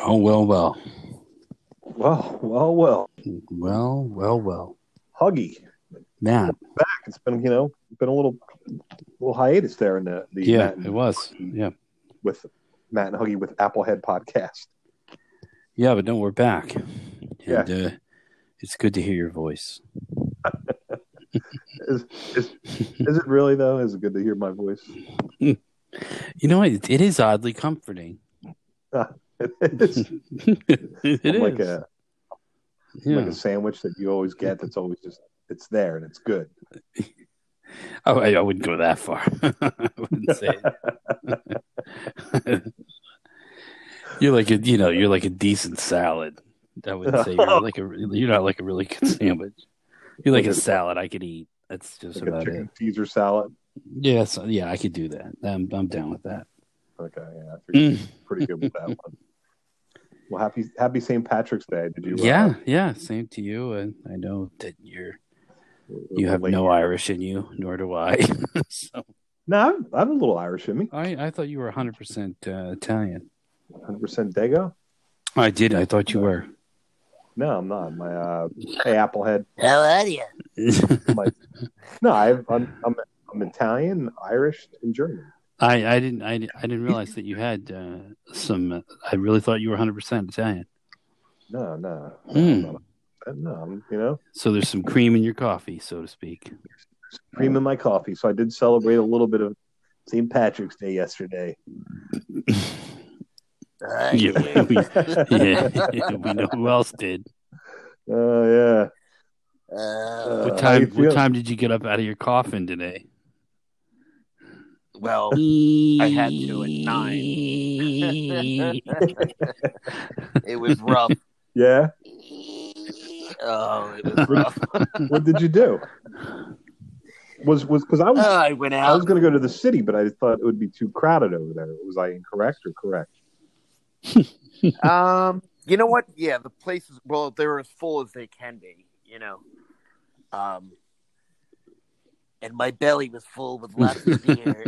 Oh, well, well. Well. Well. Huggy. Matt. Back. It's been, been a little hiatus there in the Yeah, Matt and it was. Huggy Yeah. with Matt and Huggy with Applehead podcast. Yeah, but no, we're back. And Yeah. It's good to hear your voice. Is it really, though? Is it good to hear my voice? You know, it is oddly comforting. It is. It is. Like a sandwich that you always get that's always just, it's there and it's good. Oh, I wouldn't go that far. I wouldn't say it. You're like a decent salad. I wouldn't say you're not like a really good sandwich. You're like a salad I could eat. That's just like about a chicken it. Caesar salad. Yes, yeah, I could do that. I'm down with that. Okay, yeah, I figured you're pretty good with that one. Well, happy St. Patrick's Day. Did you? Yeah. Same to you. And I know that you have no Irish in you, nor do I. So. No, I have a little Irish in me. I thought you were 100% Italian. 100% Dago? I did. I thought you were. No, I'm not. My hey, Applehead. How are you? I'm Italian, Irish, and German. I didn't realize that you had some. I really thought you were 100% Italian. No. No, So there's some cream in your coffee, so to speak. Cream in my coffee. So I did celebrate a little bit of St. Patrick's Day yesterday. We know who else did. Oh yeah. What time did you get up out of your coffin today? Well, I had to at 9. It was rough. Yeah. Oh, it was rough. What did you do? Was because I went out. I was going to go to the city, but I thought it would be too crowded over there. Was I incorrect or correct? You know what? Yeah, the places. Well, they're as full as they can be. And my belly was full with lots of beer.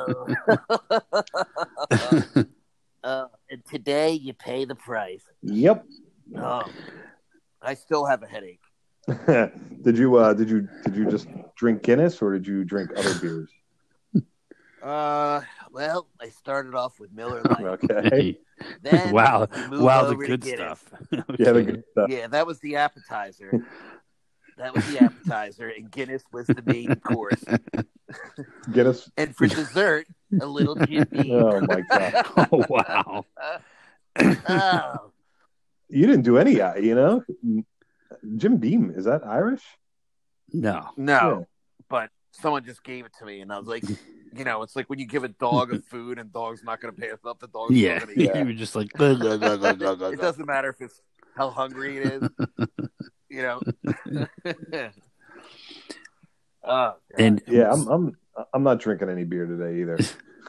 And today you pay the price. Yep. I still have a headache. Did you just drink Guinness or did you drink other beers? Well, I started off with Miller Lite. Okay. Then wow, the good stuff. Okay. Yeah, the good stuff. Yeah, that was the appetizer. And Guinness was the main course. Guinness. And for dessert, a little Jim Beam. Oh my god! Oh wow! Oh. You didn't do any, Jim Beam, is that Irish? No. Yeah. But someone just gave it to me, and I was like, it's like when you give a dog a food and dog's not going to pay us up, the dog's not going to eat. You were just like, it doesn't matter if it's how hungry it is, And yeah, I'm not drinking any beer today either.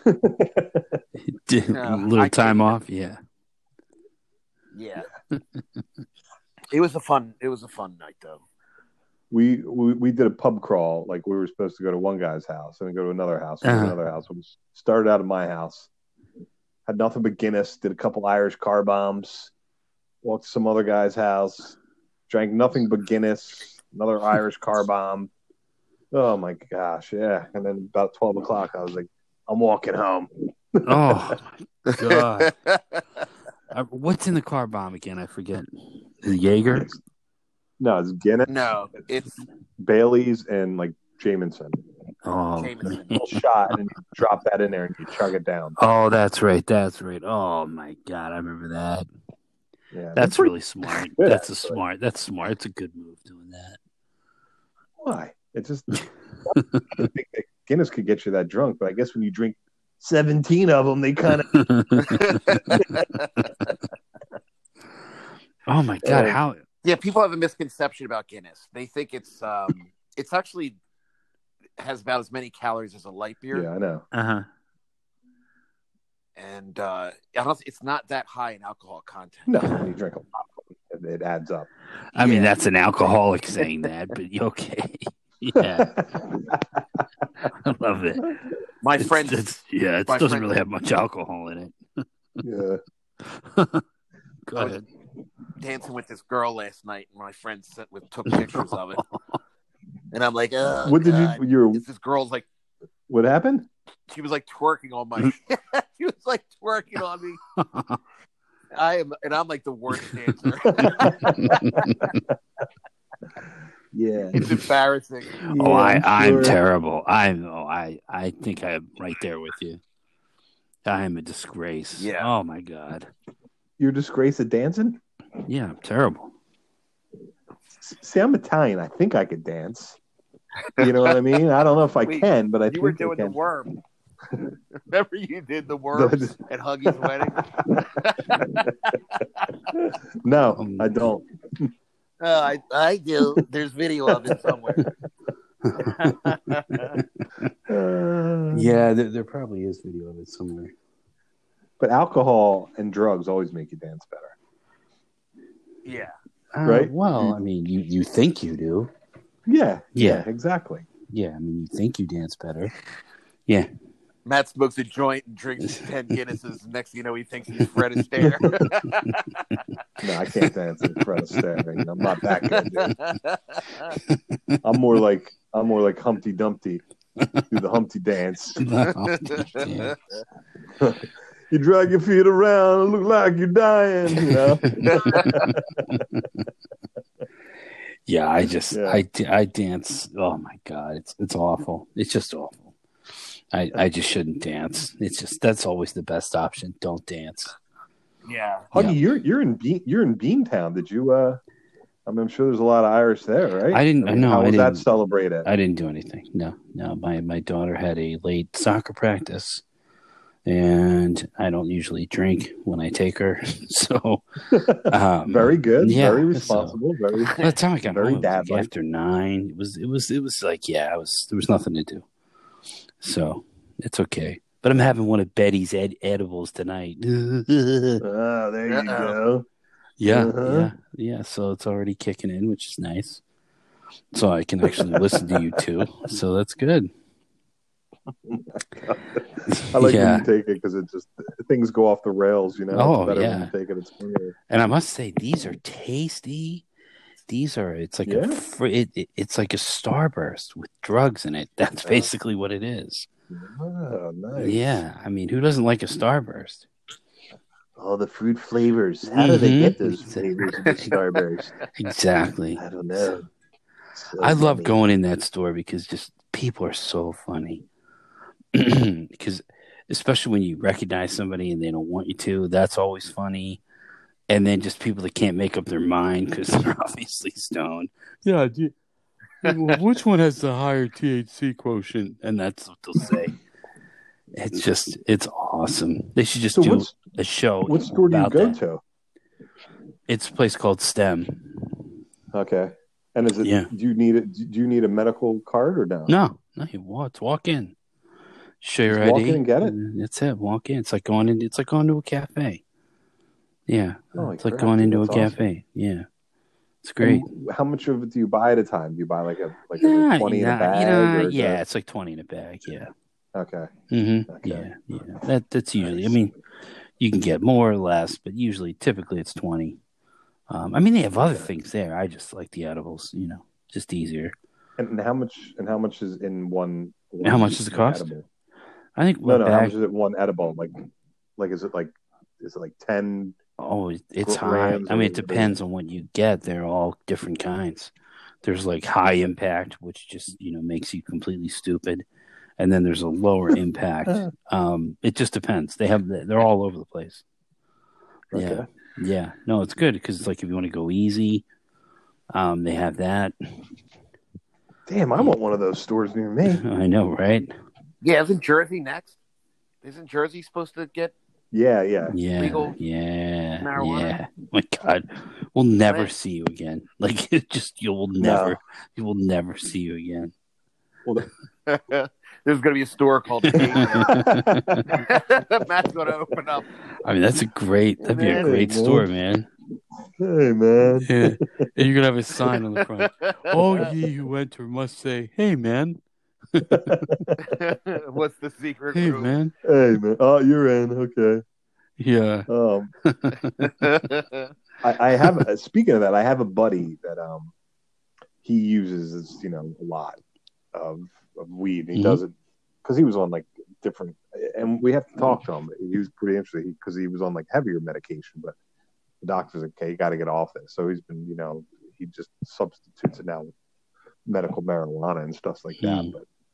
A little time off, yeah. Yeah. It was a fun night though. We did a pub crawl. Like we were supposed to go to one guy's house and then go to another house, another house. We started out of my house, had nothing but Guinness, did a couple Irish car bombs, walked to some other guy's house, drank nothing but Guinness, another Irish car bomb. Oh my gosh, yeah. And then about 12 o'clock, I was like, I'm walking home. Oh my god. What's in the car bomb again? I forget. Is it Jaeger? No, it's Guinness. No, it's Bailey's and like Jameson. Oh, Jameson. A little shot, and you drop that in there and you chug it down. Oh, that's right. Oh my god, I remember that. Yeah, that's really smart. Good, That's smart. It's a good move doing that. Why? It's just I think that Guinness could get you that drunk, but I guess when you drink 17 of them, they kind of. Oh my god! How? Yeah, people have a misconception about Guinness. They think it's actually has about as many calories as a light beer. Yeah, I know. And it's not that high in alcohol content. No, when you drink a lot of them, it adds up. I mean, that's an alcoholic saying that, but okay. Yeah, I love it. My friend, it doesn't really have much alcohol in it. Yeah, Go I was ahead. dancing with this girl last night, and my friend took pictures of it. And I'm like, oh, What did God. This girl's like, what happened? she was like twerking on my. She was like twerking on me. I'm like the worst dancer. Yeah. It's embarrassing. Oh, I'm I'm sure. terrible. I think I'm right there with you. I am a disgrace. Yeah. Oh my God. You're a disgrace at dancing? Yeah, I'm terrible. See, I'm Italian. I think I could dance. You know what I mean? I don't know if I Wait, can, but I You think were I doing the can. worm. Remember you did the worms at Huggy's wedding? No, I don't. I do. There's video of it somewhere. Yeah, there probably is video of it somewhere. But alcohol and drugs always make you dance better. Yeah. Right? Well, I mean, you think you do. Yeah. Yeah. Exactly. Yeah, I mean, you think you dance better. Yeah. Matt smokes a joint and drinks 10 Guinnesses. Next thing you know, he thinks he's Fred Astaire. No, I can't dance with Fred Astaire. I'm not that good, dude. I'm more like Humpty Dumpty. Do the Humpty dance. Yeah. You drag your feet around and look like you're dying, you know? Yeah, I dance. Oh my God, it's awful. It's just awful. I just shouldn't dance. It's just that's always the best option. Don't dance. Yeah. Huggy, you're in Beantown. Did you? I'm sure there's a lot of Irish there, right? I didn't. No, How I was didn't. that celebrated? I didn't do anything. No. My daughter had a late soccer practice, and I don't usually drink when I take her. So very good. Yeah, very responsible. Very. by the time I got Very home, it was like dad-like. after 9, it was like there was nothing to do. So it's okay. But I'm having one of Betty's edibles tonight. There you go. Yeah, Uh-huh. yeah. So it's already kicking in, which is nice. So I can actually listen to you too. So that's good. I like when you take it because it just things go off the rails, you know. Oh, it's better yeah. when you take it. It's funnier. And I must say, these are tasty. It's like it's like a Starburst with drugs in it. That's basically what it is. Oh, nice. Yeah, I mean, who doesn't like a Starburst? Oh, the fruit flavors. How do they get those Mhm. flavors in the Starburst? Exactly. I don't know. So I love yummy. going in that store because just people are so funny. Because especially when you recognize somebody and they don't want you to, that's always funny. And then just people that can't make up their mind because they're obviously stoned. Yeah, which one has the higher THC quotient? And that's what they'll say. It's awesome. They should just So do a show. What store do you about go that. to? It's a place called STEM. Okay. And is it? Yeah. Do you need a medical card or no? No, you walk in. Show your Just ID. walk in and get it? That's it. Walk in. It's like going to a cafe. Yeah. Holy It's like crap, going dude, into a that's awesome. cafe. Yeah. It's great. And how much of it do you buy at a time? Do you buy like a 20 in a bag? Or yeah, it's like 20 in a bag. Yeah. Okay. Mm-hmm. Okay. Yeah. That's usually. Nice. I mean, you can get more or less, but typically it's 20. I mean, they have other things there. I just like the edibles. Just easier. And how much is in one? How much does it cost? Edible? I think No. How bag. much is it one edible? Like is it like 10? Oh, it's high. grams I mean, it or- depends on what you get. They're all different kinds. There's like high impact, which just makes you completely stupid, and then there's a lower impact. It just depends. They're all over the place. Okay. Yeah. No, it's good because it's like if you want to go easy, they have that. Damn, I want one of those stores near me. I know, right? Yeah, isn't Jersey next? Isn't Jersey supposed to get? Yeah. Yeah, Legal yeah, marijuana? yeah. My God, we'll never Right. see you again. Like you will never see you again. Well, There's going to be a store called Matt's going to open up. I mean, that'd be a Hey, great man. store, man. hey man. Yeah, and you're gonna have a sign on the front. All ye who enter must say, "Hey, man! What's the secret Hey, room? man! Hey man. Oh, you're in. Okay. Yeah. I have speaking of that, I have a buddy that he uses a lot of weed, and he does it because he was on like different, and we have to talk to him. He was pretty interesting because he was on like heavier medication, but the doctor's like, okay, you got to get off this. So he's been, he just substitutes it now with medical marijuana and stuff like that.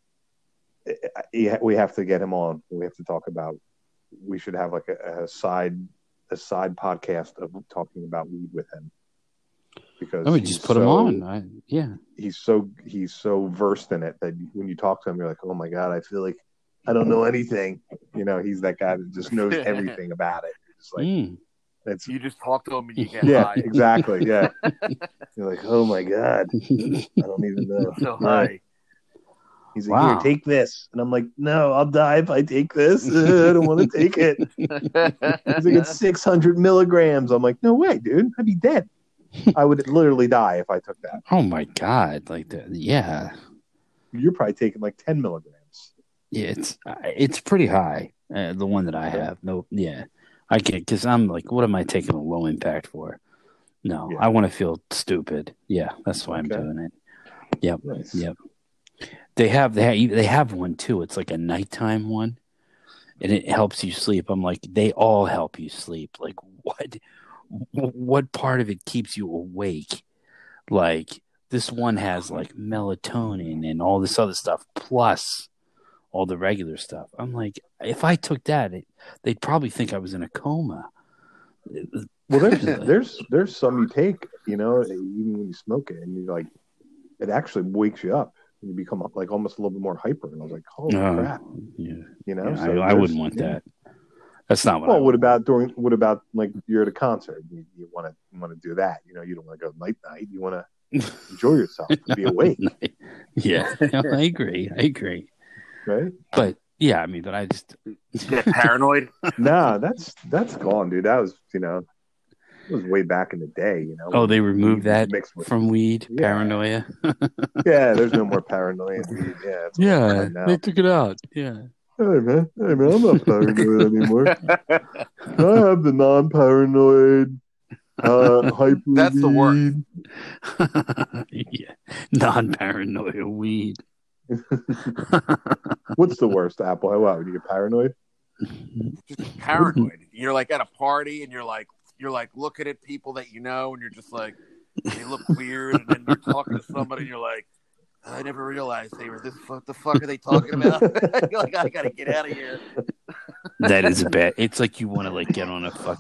But we have to get him on. We have to talk about. We should have like a side podcast of talking about weed with him, because we just put him on. He's so versed in it that when you talk to him, you're like, oh my god, I feel like I don't know anything. He's that guy that just knows everything about it. It's like you just talk to him and you get high. Exactly. Yeah, you're like, oh my god, I don't even know. So high. He's like, here, take this. And I'm like, no, I'll die if I take this. I don't want to take it. He's like, it's 600 milligrams. I'm like, no way, dude. I'd be dead. I would literally die if I took that. Oh, my God. Like that. Yeah. You're probably taking like 10 milligrams. Yeah, it's pretty high, the one that I have. No, yeah. I can't, because I'm like, what am I taking a low impact for? No, I want to feel stupid. Yeah, that's why I'm doing it. Yep. Nice. Yep. They have one too. It's like a nighttime one, and it helps you sleep. I'm like, they all help you sleep. Like, what part of it keeps you awake? Like, this one has like melatonin and all this other stuff, plus all the regular stuff. I'm like, if I took that, they'd probably think I was in a coma. Well, there's some you take, even when you smoke it, and you like, it actually wakes you up. You become like almost a little bit more hyper, and I was like, "Holy crap!" Yeah. So I wouldn't want that. That's not what. Well, what about like you're at a concert? You want to do that? You don't want to go night. You want to enjoy yourself, be awake. Yeah, I agree. Right? But yeah, I mean, but I just get paranoid. Nah, that's gone, dude. That was it was way back in the day, Oh, they removed that from weed, paranoia. Yeah, there's no more paranoia. Yeah, they took it out. Yeah. Hey man, I'm not paranoid anymore. I have the non-paranoid hyper. That's the word. Yeah, non-paranoid weed. What's the worst, Apple? Wow, you get paranoid? Just paranoid. You're like at a party, and you're like looking at people that you know, and you're just like, they look weird, and then you're talking to somebody, and you're like, I never realized they were this. What the fuck are they talking about? You're like, I gotta get out of here. That is a bad. It's like you want to like get on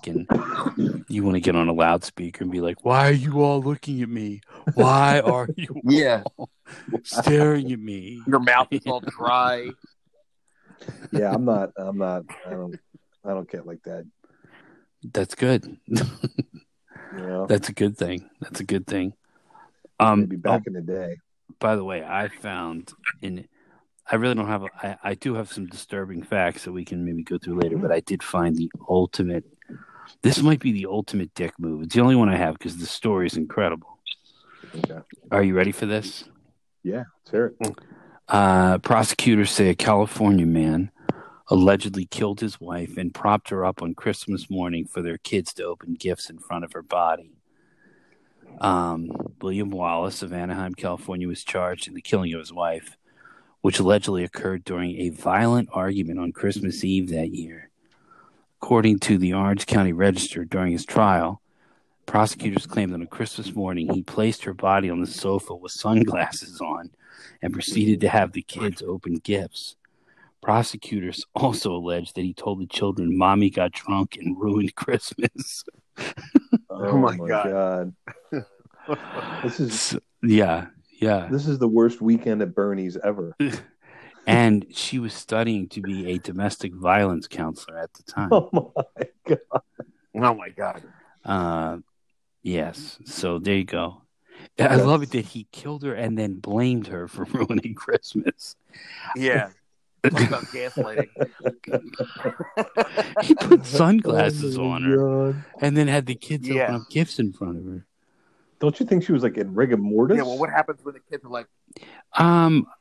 a loudspeaker and be like, "Why are you all looking at me? Why are you all staring at me? Your mouth is all dry." Yeah, I'm not. I don't get like that. That's good. That's a good thing. Maybe back in the day. By the way, I found I really don't have I do have some disturbing facts that we can maybe go through later, but I did find this might be the ultimate dick move. It's the only one I have because the story is incredible. Okay. Are you ready for this? Yeah, let's hear it. Prosecutors say a California man allegedly killed his wife and propped her up on Christmas morning for their kids to open gifts in front of her body. William Wallace of Anaheim, California, was charged in the killing of his wife, which allegedly occurred during a violent argument on Christmas Eve that year. According to the Orange County Register, during his trial, prosecutors claimed that on Christmas morning he placed her body on the sofa with sunglasses on and proceeded to have the kids open gifts. Prosecutors also alleged that he told the children Mommy got drunk and ruined Christmas. Oh my God. This is yeah. This is the worst weekend at Bernie's ever. And she was studying to be a domestic violence counselor at the time. Oh my God. Yes. So there you go. I love it that he killed her and then blamed her for ruining Christmas. Yeah. Talk about gaslighting. He put sunglasses on her and then had the kids open up gifts in front of her. Don't you think she was like in rigor mortis? Yeah, well, what happens when the kids are like...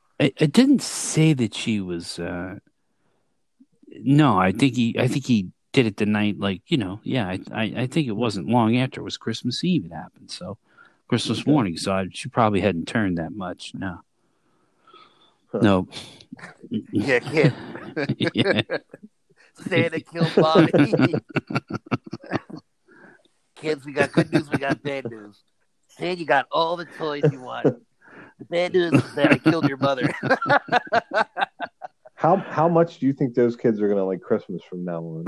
It didn't say that she was... No, I think he did it the night, I think it wasn't long after. It was Christmas Eve it happened. So Christmas morning. So she probably hadn't turned that much. No. No. Yeah, kid. Yeah. Santa killed Bobby. Kids, we got good news, we got bad news. Santa, you got all the toys you want. The bad news is that I killed your mother. How much do you think those kids are gonna like Christmas from now on?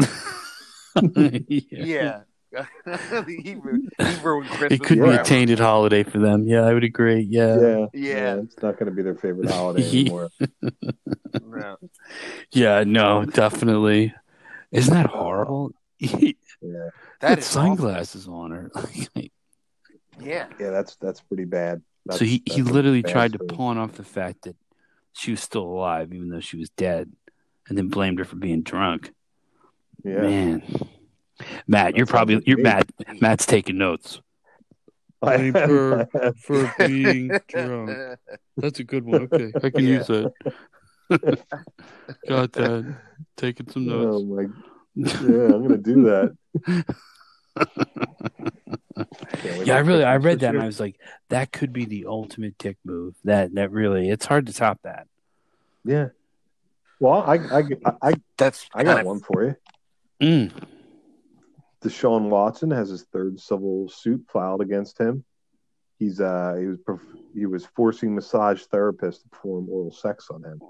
Yeah. he ruined Christmas. It could be a tainted holiday for them. Yeah, I would agree. Yeah. It's not going to be their favorite holiday anymore. No. Yeah, no, definitely. Isn't that horrible? Yeah, that is sunglasses on her. Yeah, that's pretty bad. So he literally tried to pawn off the fact that she was still alive, even though she was dead, and then blamed her for being drunk. Yeah, man. Matt, Matt's taking notes. Blame her for being drunk. That's a good one. Okay, I can use that. Got that. Taking some notes. Oh my! Yeah, I'm gonna do that. Yeah, I read that and I was like, that could be the ultimate dick move. That really, it's hard to top that. Yeah. Well, I got one for you. Deshaun Watson has his third civil suit filed against him. He was forcing massage therapists to perform oral sex on him.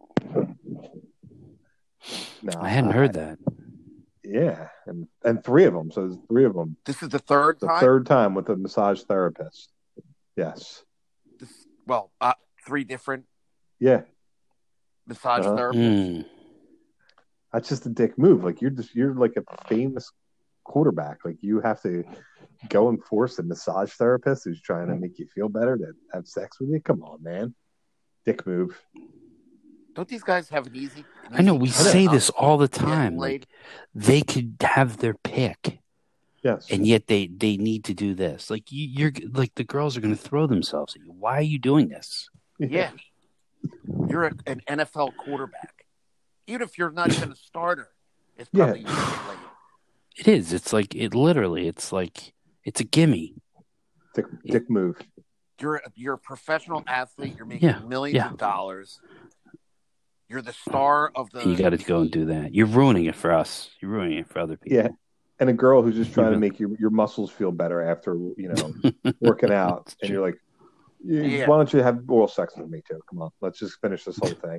Now, I hadn't heard that. Yeah, and three of them. So there's three of them. This is the third time? The third time with a massage therapist. Yes. Three different massage therapists. That's just a dick move. Like you're like a famous quarterback. Like you have to go and force a massage therapist who's trying to make you feel better to have sex with you. Come on, man. Dick move. Don't these guys have an easy? I know we say this all the time. Like they could have their pick. Yes. And yet they need to do this. Like you're like the girls are going to throw themselves at you. Why are you doing this? Yeah. You're an NFL quarterback. Even if you're not even a starter, it's probably It is. It's like it's a gimme. Dick move. You're a professional athlete. You're making millions of dollars. You're the star of the. And you got to go and do that. You're ruining it for us. You're ruining it for other people. Yeah, and a girl who's just trying to make your muscles feel better after working out, and you're like, why don't you have oral sex with me too? Come on, let's just finish this whole thing.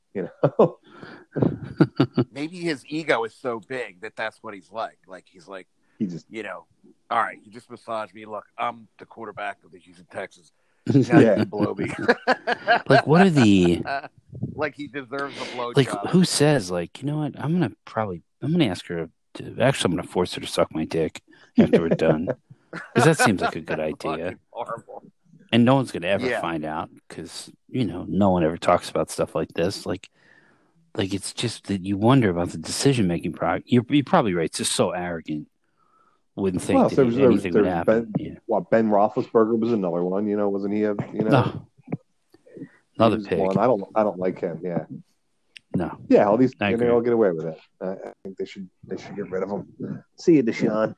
Maybe his ego is so big that's what he's like. Like he's like he just all right, you just massage me. Look, I'm the quarterback of the Houston Texans. Now you can blow me. Like what are the like he deserves a blow like job. Who says like, you know what, I'm gonna ask her to I'm gonna force her to suck my dick after we're done, because that seems like a good idea. Horrible. And no one's gonna ever find out, because no one ever talks about stuff like this. Like it's just that you wonder about the decision making process. You're probably right. It's just so arrogant. Wouldn't think that anything would happen. Ben Roethlisberger was another one. Wasn't he another pig? One. I don't like him. Yeah. No. Yeah, all these they all get away with it. I think they should get rid of him. See you, Deshaun.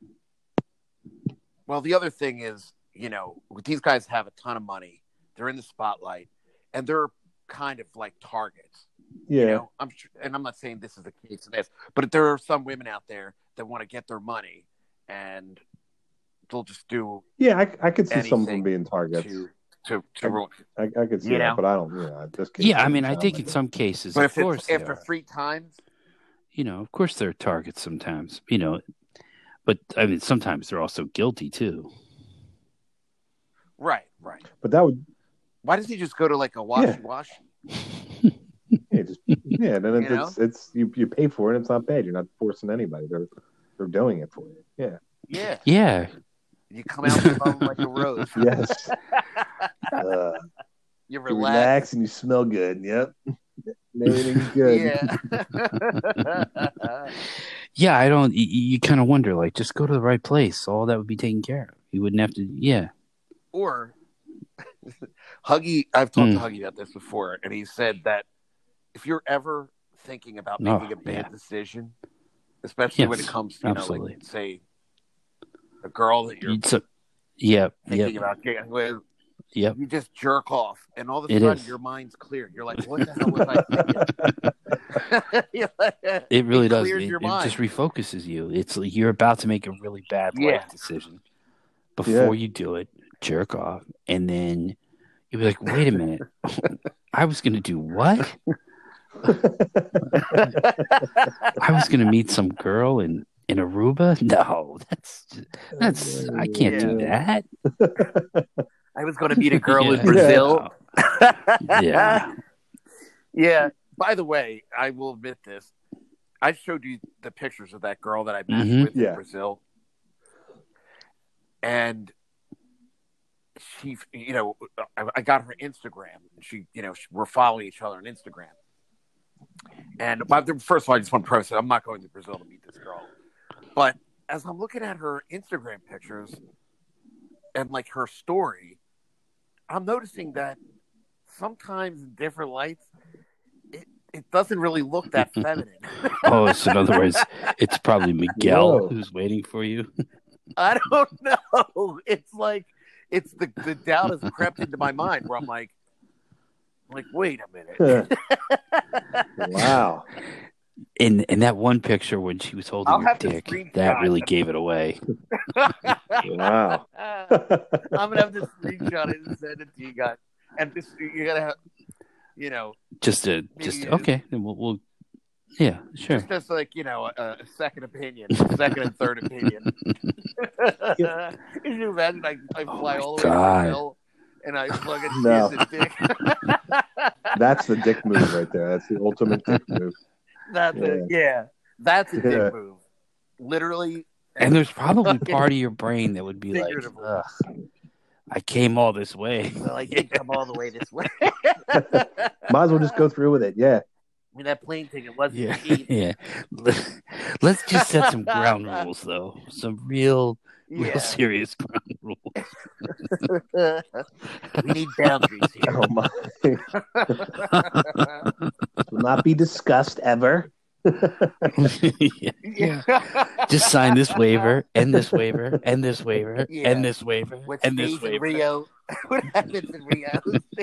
Well, the other thing is, these guys have a ton of money. They're in the spotlight, and they're kind of like targets. Yeah. I'm sure, and I'm not saying this is the case in this, but there are some women out there that want to get their money, and they'll just do. Yeah, I could see some of them being targets. To ruin. I could see that, but I don't. This case I mean, I think in some cases, but of course, after 3 times, of course, they're targets sometimes. But I mean, sometimes they're also guilty too. Right. But that would. Why does he just go to like a wash? Then it's you pay for it. It's not bad. You're not forcing anybody. They're doing it for you. Yeah. You come out with them like a rose. Yes. You relax and you smell good. Yep. Everything's good. Yeah. I don't. You kind of wonder, like, just go to the right place. All that would be taken care of. You wouldn't have to. Yeah. Or Huggy. I've talked to Huggy about this before, and he said that if you're ever thinking about making a bad decision, especially when it comes to absolutely. like say a girl that you're thinking about getting with. Yep. You just jerk off, and all of a sudden your mind's clear. You're like, "What the hell was I thinking?" It really does. Clears your mind. It just refocuses you. It's like you're about to make a really bad life decision. Before you do it, jerk off, and then you'll be like, "Wait a minute, I was going to do what? I was going to meet some girl in Aruba? No, that's I can't do that." I was going to meet a girl in Brazil. Yeah. Yeah. By the way, I will admit this. I showed you the pictures of that girl that I met with in Brazil. And she, I got her Instagram. She, we're following each other on Instagram. And first of all, I just want to preface it. I'm not going to Brazil to meet this girl. But as I'm looking at her Instagram pictures and like her story, I'm noticing that sometimes in different lights, it doesn't really look that feminine. So in other words, it's probably Miguel who's waiting for you. I don't know. It's like the doubt has crept into my mind where I'm like, wait a minute. Wow. In that one picture when she was holding your dick, that really gave it away. Wow. I'm gonna have to screenshot it and send it to you guys. And you gotta have, okay. Then we'll yeah, sure. Just like a second opinion, second and third opinion. Can you imagine? I fly all the way to Brazil and I plug a dick. That's the dick move right there. That's the ultimate dick move. That's a dick move. Literally. And there's probably part of your brain that would be like, ugh, I came all this way. Well, I did come all the way this way. Might as well just go through with it. Yeah. I mean, that plane ticket wasn't cheap. Yeah. Let's just set some ground rules, though. Some real serious ground rules. We need boundaries here. Oh, my. Will not be discussed ever. Yeah. Just sign this waiver, and this waiver, and this waiver, and this waiver, and this waiver. Rio. What happens in Rio?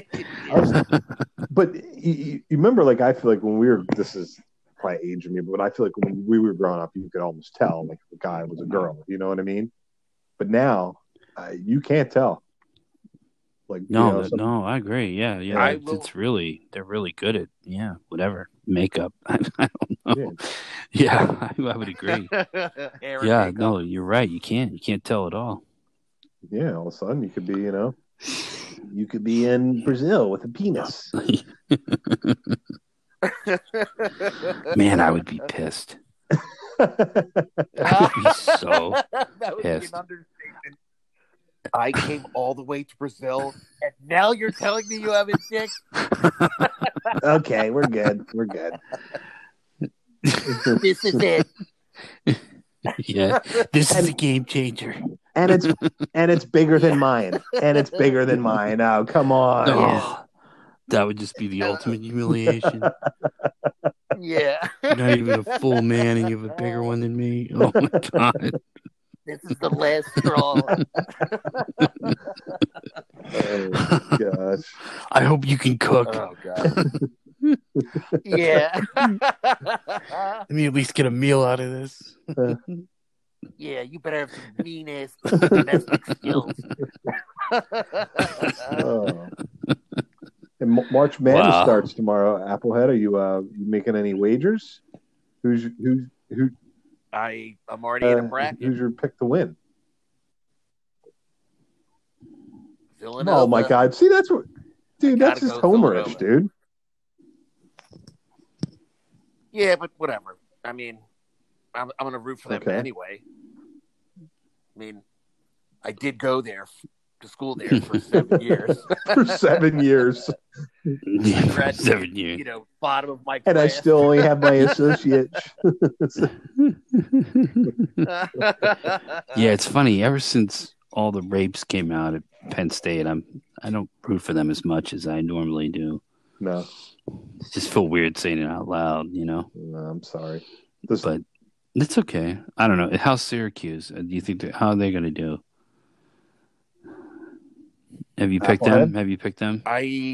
But you remember, like, I feel like when we were, this is probably age of me, but I feel like when we were growing up, you could almost tell, like, the guy was a girl. You know what I mean? But now, you can't tell. Like, no, I agree. Yeah. It's really, they're really good at whatever makeup. I don't know. Yeah, I would agree. Makeup. No, you're right. You can't tell at all. Yeah, all of a sudden you could be, you could be in Brazil with a penis. Man, I would be pissed. I would be so pissed. I came all the way to Brazil, and now you're telling me you have a dick? Okay, we're good. We're good. This is it. Yeah, this is a game changer. And it's bigger than mine. And it's bigger than mine. Oh, come on. Oh, that would just be the ultimate humiliation. Yeah. You're not even a full man, and you have a bigger one than me. Oh my god. This is the last straw. Oh, gosh. I hope you can cook. Oh, God. Yeah. Let me at least get a meal out of this. Yeah, you better have some mean-ass domestic skills. Oh. And March Madness starts tomorrow. Applehead, are you making any wagers? Who? I'm already in a bracket. Who's your pick to win? Villanova. Oh my God! See, that's what, dude. That's just homerish, dude. Yeah, but whatever. I mean, I'm going to root for them anyway. I mean, I did go there to school there for 7 years. For 7 years. For 7 years. Bottom of my class. And I still only have my associate. Yeah, it's funny. Ever since all the rapes came out at Penn State, I don't root for them as much as I normally do. No. It just feel weird saying it out loud, No, I'm sorry. But It's okay. I don't know. How's Syracuse? Do you think how are they going to do? Have you picked them? Applehead. Have you picked them?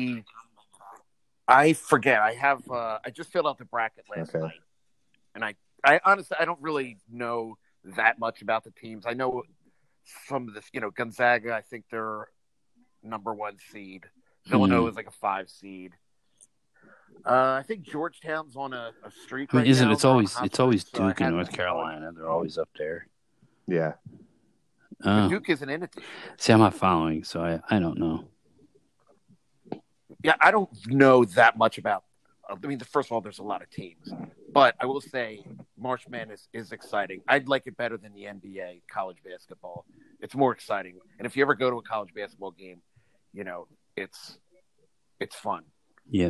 I forget. I just filled out the bracket last Okay. night, and I honestly I don't really know that much about the teams. I know some of this. Gonzaga. I think they're number 1 seed. Villanova is like a 5 seed. I think Georgetown's on a streak I mean, right isn't now. it's They're on always hot it's always streak, so I Duke and had North them Carolina. They're always up there. Yeah. going. Oh. Duke isn't in it. See, I'm not following, so I don't know. Yeah, I don't know that much about. I mean, first of all, there's a lot of teams, but I will say March Madness is exciting. I'd like it better than the NBA college basketball. It's more exciting, and if you ever go to a college basketball game, it's fun. Yeah.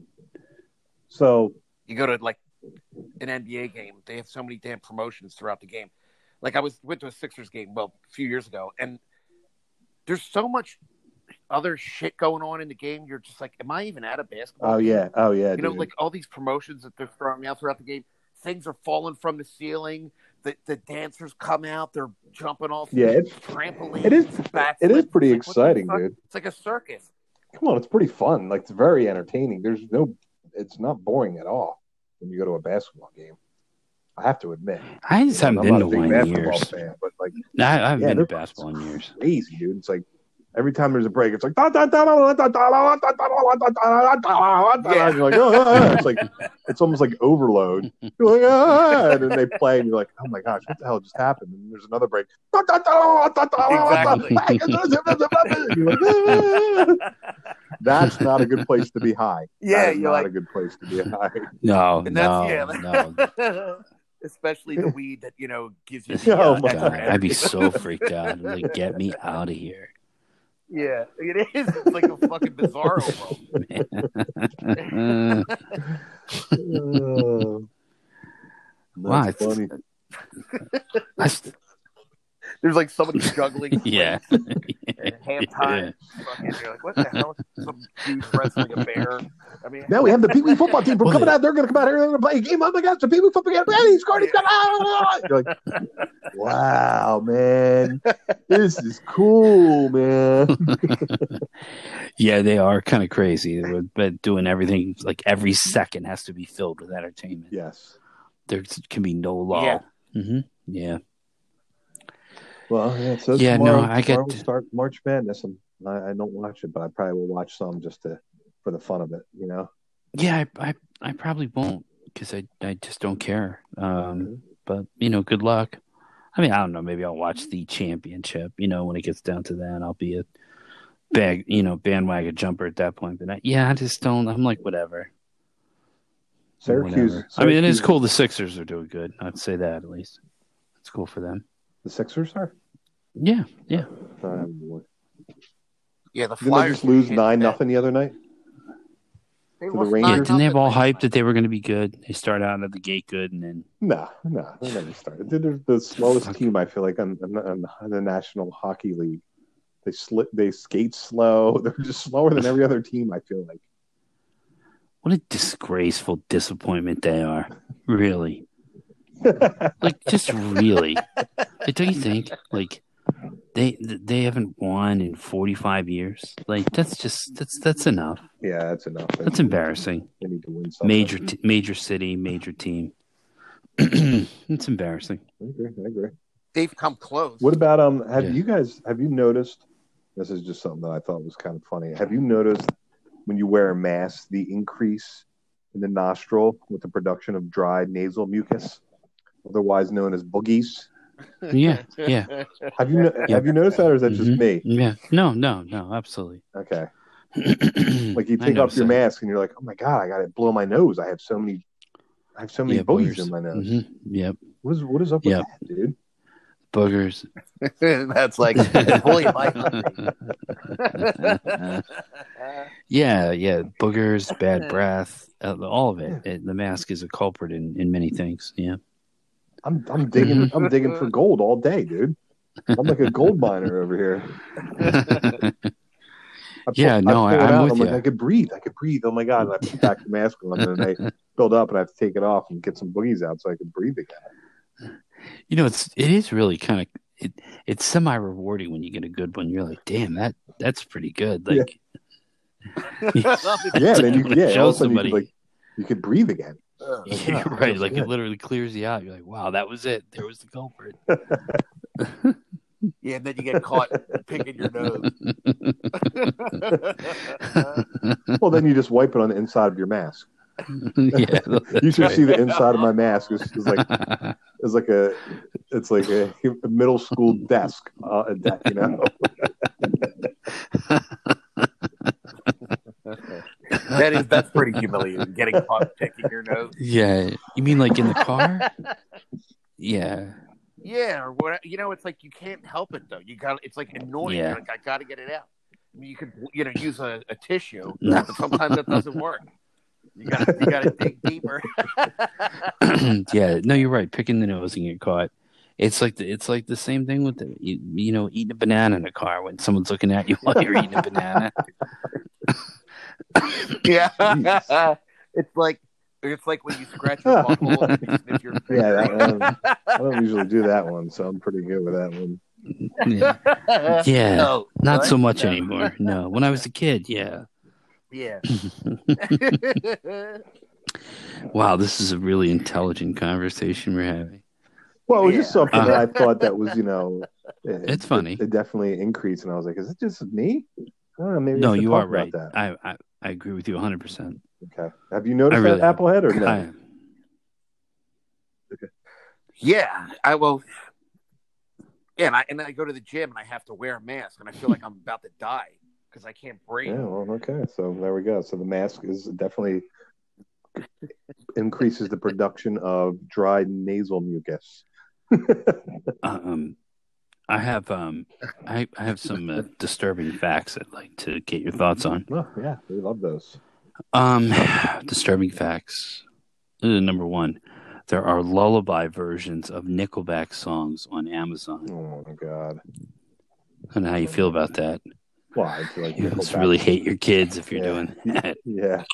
So You go to like an NBA game, they have so many damn promotions throughout the game. Like went to a Sixers game, a few years ago, and there's so much other shit going on in the game. You're just like, am I even at a basketball game? oh yeah, You know, dude. like all these promotions that they're throwing out throughout the game, things are falling from the ceiling. The dancers come out, they're jumping off trampolines. It is backflips. pretty It's like, what the exciting, fuck? dude. It's like a circus. Come on, it's pretty fun. Like, it's very entertaining. It's not boring at all when you go to a basketball game. I have to admit. I just haven't I'm been not to a big one in basketball years. fan, but like, I haven't been to they're basketball in years. crazy, dude. It's like every time there's a break, it's like da, da, da, da, da, da, da, da, da, da, da, da, da. Yeah. And you're like, oh, it's like it's almost like overload. You're like, ah, and then they play, and you're like, oh my gosh, what the hell just happened? And there's another break. Da, da, da, da, da, da, Exactly. and you're like, ah. That's not a good place to be high. Yeah, that is you're not like- a good place to be high. No, And no, that's no. Especially the weed that gives you. Oh, The, my extra God, I'd be energy. so freaked out. Like, get me out of here. Yeah, it is. It's like a fucking bizarro world. Wow, That's funny. There's like somebody juggling. Yeah. At halftime, fucking, you're like, what the hell? Some dude wrestling a bear. I mean, Now we have the Pee Wee football team. We're Well, coming out. They're going to come out here. They're going to play a game. Oh my gosh, the Pee Wee football game. He scored. He's got. You're like, wow, man, this is cool, man. Yeah, they are kind of crazy. But doing everything, like every second has to be filled with entertainment. Yes. There can be no lull. Yeah. Mm-hmm. Yeah. Well, yeah. So Yeah, tomorrow, no, I get- tomorrow we'll start March Madness, and I don't watch it, but I probably will watch some just for the fun of it. You know. Yeah, I probably won't because I just don't care. But good luck. I mean, I don't know. Maybe I'll watch the championship. When it gets down to that, I'll be a bandwagon jumper at that point. But I just don't. I'm like whatever. Syracuse. Whatever. I mean, it is cool. The Sixers are doing good. I'd say that at least. It's cool for them. The Sixers are. Yeah, yeah. Yeah, the Didn't they Flyers just lose hit 9-0 that. the other night? They to the lost Rangers? Yeah, didn't they have all 9-0 hyped that they were going to be good? They start out of the gate good, and then No, they never started. They're the slowest team, I feel like, on the National Hockey League. They skate slow. They're just slower than every other team, I feel like. what a disgraceful disappointment they are. Really, like just really. Like, don't you think? Like they haven't won in 45 years. Like that's enough. Yeah, that's enough. That's embarrassing. They need to win something. Major city, major team. It's embarrassing. I agree. They've come close. What about have Yeah. you noticed, this is just something that I thought was kind of funny. Have you noticed when you wear a mask the increase in the nostril with the production of dried nasal mucus, otherwise known as boogies? Yeah. Have you noticed that, or is that just me? Yeah. No, absolutely. Okay. Like you I take off noticed your that. mask and you're like, oh my god, I got to blow my nose. I have so many Yeah, boogies boogers. in my nose. Mhm. Yep. What is up with Yep. that, dude? Boogers. That's like bully life. Yeah. Boogers, bad breath, all of it. The mask is a culprit in many things. Yeah. I'm digging for gold all day, dude. I'm like a gold miner over here. Yeah, no, pull it I'm out, with I'm like, you. I could breathe. Oh my god! And I put back the mask on, and then I build up, and I have to take it off and get some boogies out so I can breathe again. it is really kind of it's semi rewarding when you get a good one. You're like, damn, that's pretty good. Like, Yeah, then you show all of a sudden somebody. you could breathe again. You're right. Like it literally clears you out. You're like, wow, that was it. There was the culprit. Yeah, and then you get caught picking your nose. Well, then you just wipe it on the inside of your mask. Yeah, you should see the inside of my mask. It's like a middle school desk. That's pretty humiliating. Getting caught picking your nose. Yeah, you mean like in the car? Yeah. Yeah, or what? It's like you can't help it though. It's like annoying. Yeah. You're like, I got to get it out. I mean, you could use a tissue, No. but sometimes that doesn't work. You got to dig deeper. Yeah, no, you're right. Picking the nose and get caught. It's like the same thing with eating a banana in a car when someone's looking at you while you're eating a banana. Yeah, it's like when you scratch your butthole and you sniff your finger. I don't usually do that one, so I'm pretty good with that one. Yeah, No, not what? so much anymore. No, when I was a kid, yeah. Yeah. Wow, this is a really intelligent conversation we're having. Well, it was just something that I thought that was, it's funny. It definitely increased, and I was like, "Is it just me?" I don't know. Maybe No, I should you talk are right. about that. I agree with you 100%. Okay. Have you noticed really that Applehead or no? Okay. Yeah, and I go to the gym and I have to wear a mask and I feel like I'm about to die because I can't breathe. Yeah, well, okay. So there we go. So the mask is definitely increases the production of dry nasal mucus. I have some disturbing facts I'd like to get your thoughts on. Oh, yeah, we love those. Disturbing facts. Number one, there are lullaby versions of Nickelback songs on Amazon. Oh my god! I don't know how you feel about that. Well, I feel like you must really hate your kids if you're doing that. Yeah.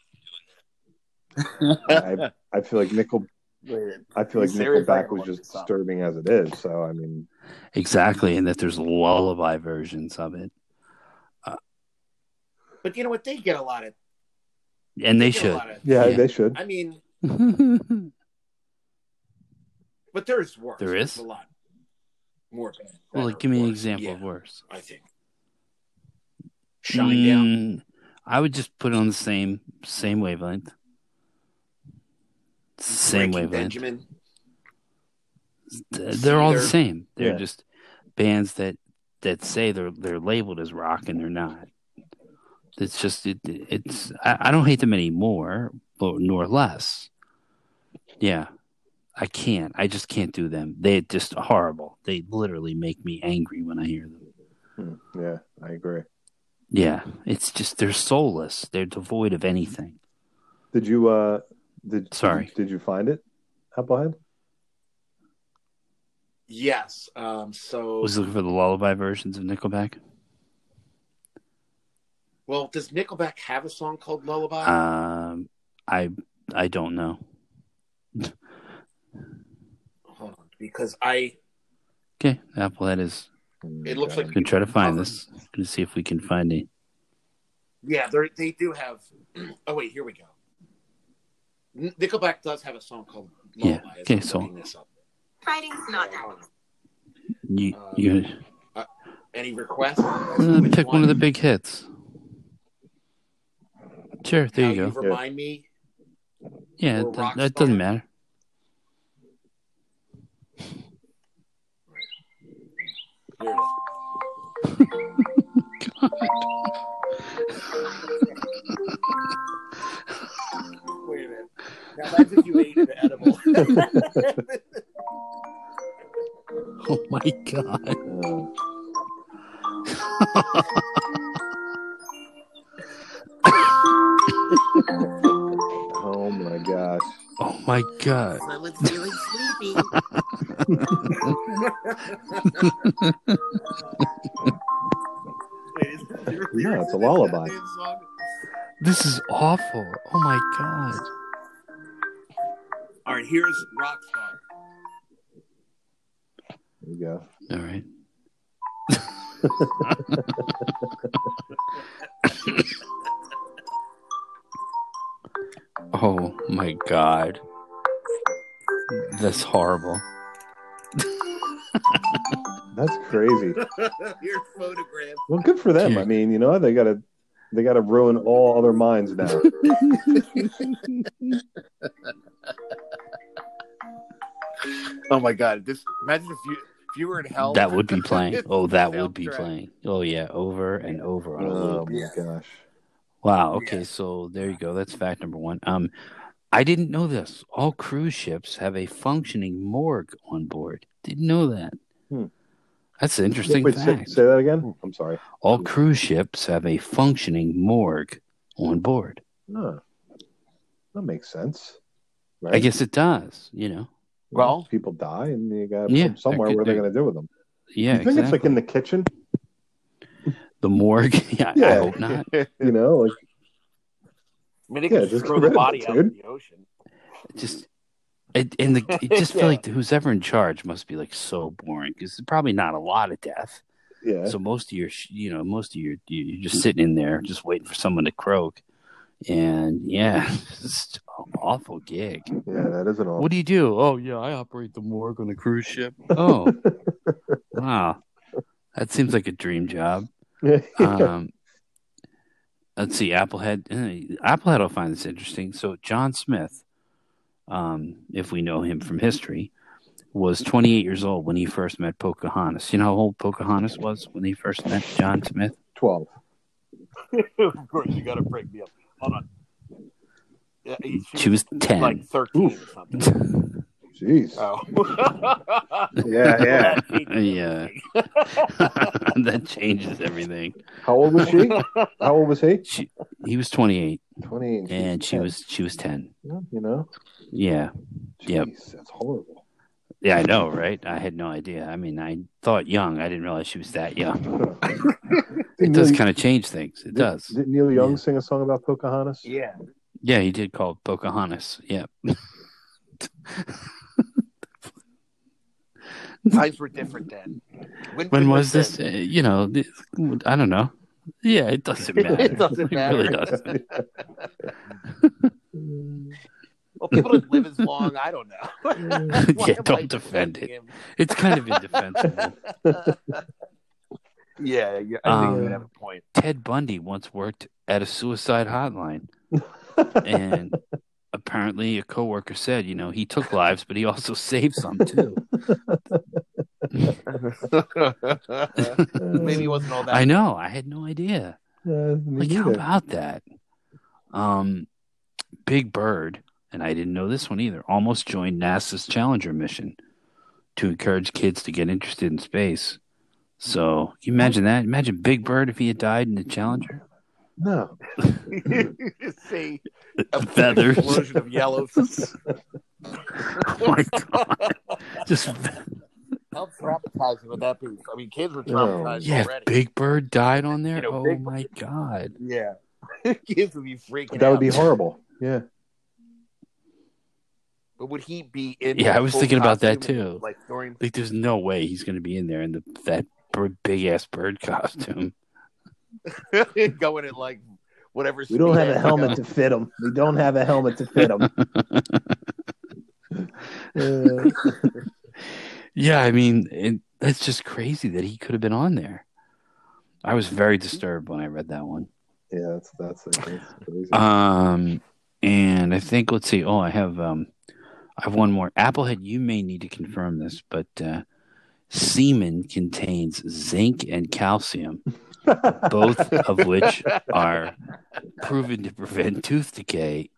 I feel like Nickelback was just disturbing as it is. So I mean, exactly, and that there's lullaby versions of it. But you know what? They get a lot of, and they should. They should. I mean, but there's worse. There is a lot more bad. Well, like, give me an example of worse. I think Shinedown. I would just put it on the same wavelength. Same wavelength. Benjamin. They're all the same. They're just bands that say they're labeled as rock and they're not. It's just it's I don't hate them anymore, nor less. Yeah, I can't. I just can't do them. They're just horrible. They literally make me angry when I hear them. Yeah, I agree. Yeah, it's just they're soulless. They're devoid of anything. Did you Did you find it, Applehead? Yes. So was looking for the lullaby versions of Nickelback. Well, does Nickelback have a song called Lullaby? I don't know. Hold on, because Okay, Applehead is. It looks like we can try to find this. Going to see if we can find it. Yeah, they do have. Oh wait, here we go. Nickelback does have a song called Lullaby. Yeah. Okay, so Writing's not that. You any requests? Pick one of the big hits. Sure, there you go. Remind me. Yeah, that doesn't matter. Here it is. Wait a minute. Now that's if you ate an edible. Oh my god. Oh my gosh. Oh my god. I was feeling sleepy. No, it's a lullaby. This is awful. Oh my god. All right, here's Rockstar. you go. All right. Oh my God. That's horrible. That's crazy. Your photograph. Well, good for them. I mean, they gotta ruin all other minds now. Oh my God! Imagine if you were in hell. That would be playing. Oh, that would be playing. Oh yeah, over and over on a loop. Oh my gosh! Wow. Okay, so there you go. That's fact number one. I didn't know this. All cruise ships have a functioning morgue on board. Didn't know that. That's an interesting fact. Say that again. I'm sorry. All cruise ships have a functioning morgue on board. Oh, that makes sense. Right? I guess it does. Well, people die, and you got to put them somewhere. What are they going to do with them? Yeah, you think it's like in the kitchen? The morgue? Yeah, I hope not. Like. I mean, they could just throw the body out in the ocean. It just feel like who's ever in charge must be like so boring because there's probably not a lot of death. Yeah. So most of your you're just sitting in there just waiting for someone to croak, and it's an awful gig. Yeah, that is an awful. What do you do? Oh yeah, I operate the morgue on a cruise ship. Oh, wow, that seems like a dream job. Let's see, Applehead. Applehead will find this interesting. So John Smith, if we know him from history, was 28 years old when he first met Pocahontas. You know how old Pocahontas was when he first met John Smith? 12. Of course, you got to break me up. Hold on. Yeah, she was 10. Like 13 or something. Jeez. Oh. Yeah. Yeah. That changes everything. How old was she? How old was he? He was 28. 28. And she was 10. Yeah. Jeez, yep. That's horrible. Yeah, I know, right? I had no idea. I mean, I thought young. I didn't realize she was that young. It does kind of change things. It does. Did Neil Young sing a song about Pocahontas? Yeah. Yeah, he did call it Pocahontas. Yeah. Times were different then. When was this? I don't know. Yeah, it doesn't matter. It doesn't matter. It really doesn't. Well, people didn't live as long. I don't know. Yeah, don't defend it. Him? It's kind of indefensible. Yeah, I think you have a point. Ted Bundy once worked at a suicide hotline. And apparently a coworker said, he took lives, but he also saved some too. Maybe he wasn't all that. I know. I had no idea. How about that? Big Bird, and I didn't know this one either, almost joined NASA's Challenger mission to encourage kids to get interested in space. So, can you imagine that? Imagine Big Bird if he had died in the Challenger. No. See a feathers. Explosion of yellow. Oh my God. Just how traumatizing would that be? I mean, kids were traumatized already. Big Bird died on there? My God. Yeah. Kids would be freaking out. That would be horrible. Yeah. But would he be in I was thinking about that too. Like there's no way he's going to be in there in that big-ass bird costume. Going in like whatever. We don't have a helmet to fit him. We don't have a helmet to fit him. Yeah, I mean, that's just crazy that he could have been on there. I was very disturbed when I read that one. Yeah, that's crazy. And I think let's see. Oh, I have one more. Applehead, you may need to confirm this, but semen contains zinc and calcium, both of which are proven to prevent tooth decay.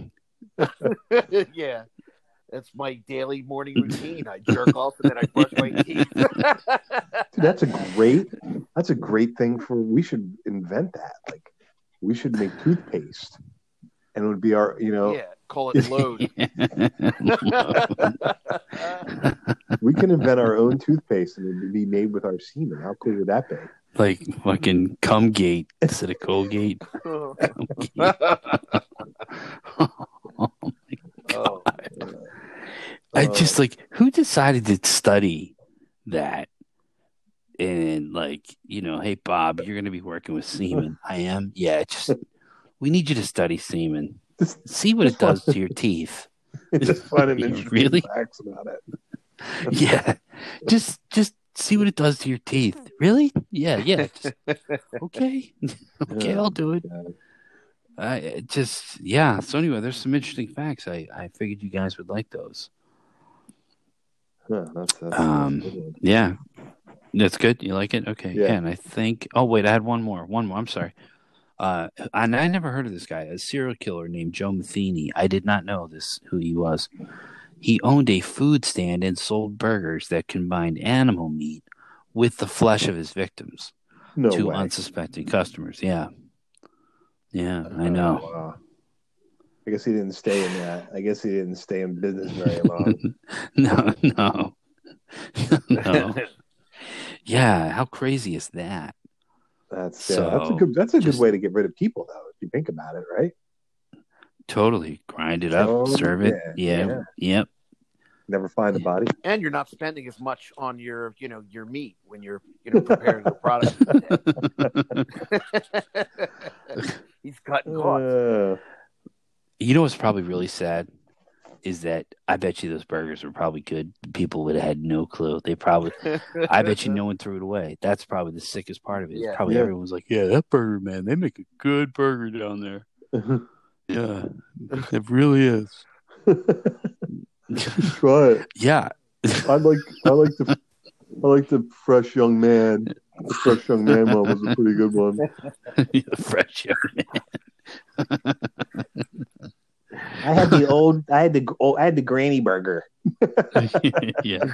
Yeah. That's my daily morning routine. I jerk off and then I brush my teeth. Dude, that's a great thing we should invent that. Like, we should make toothpaste, and it would be our, call it Load. We can invent our own toothpaste, and it would be made with our semen. How cool would that be? Like fucking Cumgate instead of Colgate. Oh my God. I just who decided to study that. And like, hey Bob, you're going to be working with semen. I am. Yeah, we need you to study semen. See what it does to your teeth. Just finding interesting Really? facts about it. Yeah, just see what it does to your teeth. Really? Yeah. Okay, okay, I'll do it. So anyway, there's some interesting facts. I figured you guys would like those. That's yeah, that's good. You like it? Okay. Yeah. And I think. Oh wait, I had one more. I'm sorry. And I never heard of this guy, a serial killer named Joe Matheny. I did not know who he was. He owned a food stand and sold burgers that combined animal meat with the flesh of his victims to unsuspecting customers. Yeah. Yeah, I know. Wow. I guess he didn't stay in that. I guess he didn't stay in business very long. No. Yeah, how crazy is that? That's a good way to get rid of people, though, if you think about it, right? Totally. Grind it up, serve it. Yeah. Yep. Never find the body. And you're not spending as much on your meat when you're, preparing the product. He's cutting costs. You know what's probably really sad is that I bet you those burgers were probably good. People would have had no clue. I bet you no one threw it away. That's probably the sickest part of it. Yeah. Probably everyone was like, yeah, that burger, man, they make a good burger down there. Yeah, it really is. Try it. Yeah. I like the fresh young man. The fresh young man one was a pretty good one. The fresh young man. I had the granny burger. Yeah.